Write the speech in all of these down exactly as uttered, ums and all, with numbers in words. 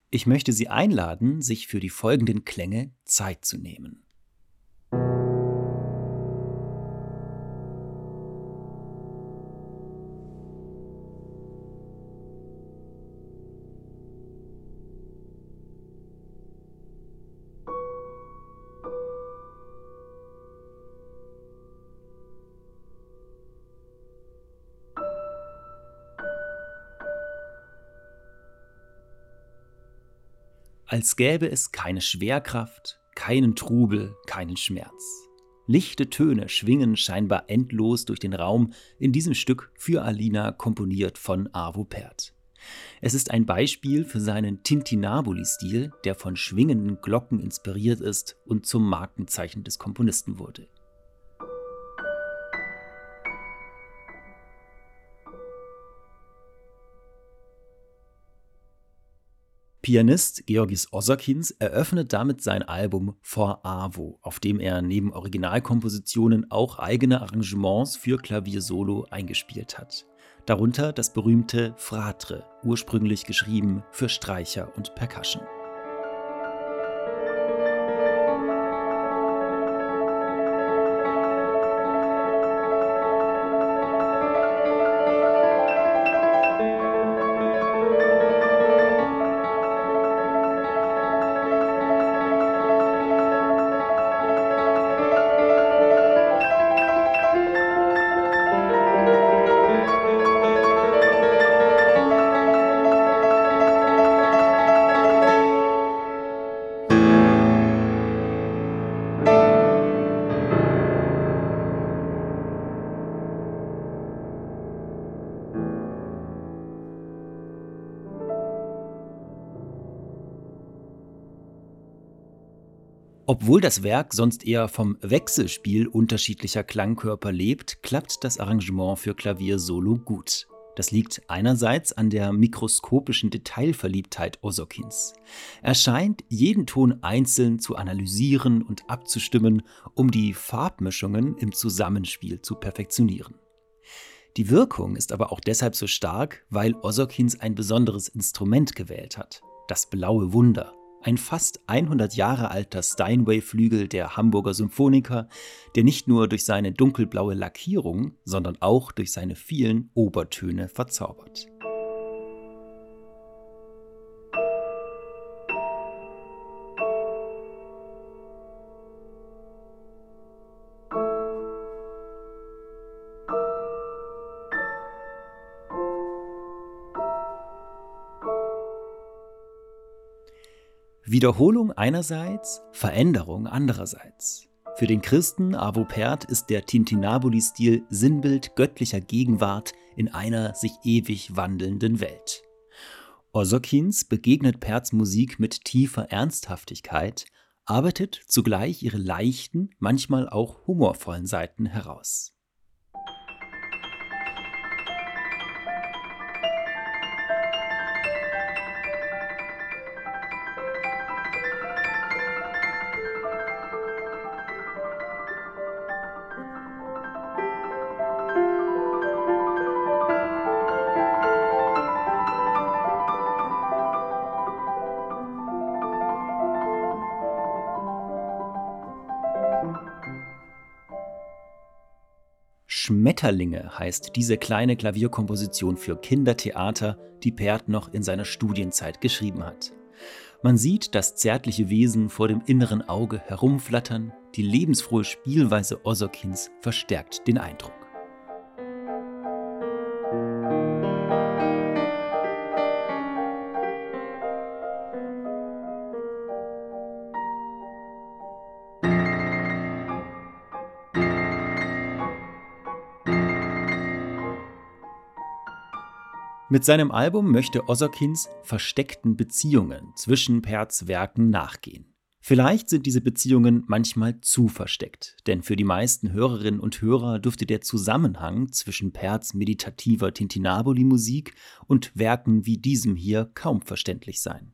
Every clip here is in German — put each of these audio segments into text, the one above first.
Ich möchte Sie einladen, sich für die folgenden Klänge Zeit zu nehmen. Als gäbe es keine Schwerkraft, keinen Trubel, keinen Schmerz. Lichte Töne schwingen scheinbar endlos durch den Raum, in diesem Stück für Alina komponiert von Arvo Pärt. Es ist ein Beispiel für seinen Tintinabuli-Stil, der von schwingenden Glocken inspiriert ist und zum Markenzeichen des Komponisten wurde. Pianist Georgis Ozokins eröffnet damit sein Album For Arvo, auf dem er neben Originalkompositionen auch eigene Arrangements für Klaviersolo eingespielt hat. Darunter das berühmte Fratre, ursprünglich geschrieben für Streicher und Percussion. Obwohl das Werk sonst eher vom Wechselspiel unterschiedlicher Klangkörper lebt, klappt das Arrangement für Klavier solo gut. Das liegt einerseits an der mikroskopischen Detailverliebtheit Ozokins. Er scheint jeden Ton einzeln zu analysieren und abzustimmen, um die Farbmischungen im Zusammenspiel zu perfektionieren. Die Wirkung ist aber auch deshalb so stark, weil Ozokins ein besonderes Instrument gewählt hat: das Blaue Wunder. Ein fast hundert Jahre alter Steinway-Flügel der Hamburger Symphoniker, der nicht nur durch seine dunkelblaue Lackierung, sondern auch durch seine vielen Obertöne verzaubert. Wiederholung einerseits, Veränderung andererseits. Für den Christen Arvo Pärt ist der Tintinabuli-Stil Sinnbild göttlicher Gegenwart in einer sich ewig wandelnden Welt. Ozokins begegnet Pärts Musik mit tiefer Ernsthaftigkeit, arbeitet zugleich ihre leichten, manchmal auch humorvollen Seiten heraus. Schmetterlinge heißt diese kleine Klavierkomposition für Kindertheater, die Pärt noch in seiner Studienzeit geschrieben hat. Man sieht das zärtliche Wesen vor dem inneren Auge herumflattern, die lebensfrohe Spielweise Ozokins verstärkt den Eindruck. Mit seinem Album möchte Ozokins versteckten Beziehungen zwischen Pärts Werken nachgehen. Vielleicht sind diese Beziehungen manchmal zu versteckt, denn für die meisten Hörerinnen und Hörer dürfte der Zusammenhang zwischen Pärts meditativer Tintinabuli-Musik und Werken wie diesem hier kaum verständlich sein.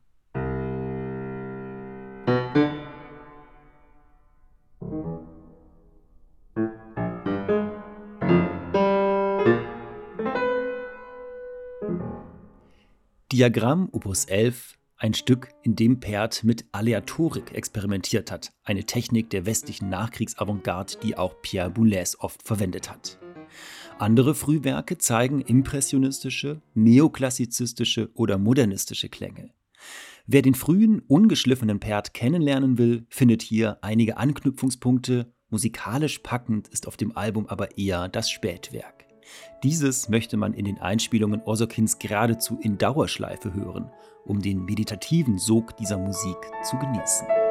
Diagramm Opus elf Ein Stück, in dem Pärt mit Aleatorik experimentiert hat, eine Technik der westlichen Nachkriegsavantgarde, die auch Pierre Boulez oft verwendet hat. Andere Frühwerke zeigen impressionistische, neoklassizistische oder modernistische Klänge. Wer den frühen, ungeschliffenen Pärt kennenlernen will, findet hier einige Anknüpfungspunkte. Musikalisch packend ist auf dem Album aber eher das Spätwerk. Dieses möchte man in den Einspielungen Ozokins geradezu in Dauerschleife hören, um den meditativen Sog dieser Musik zu genießen.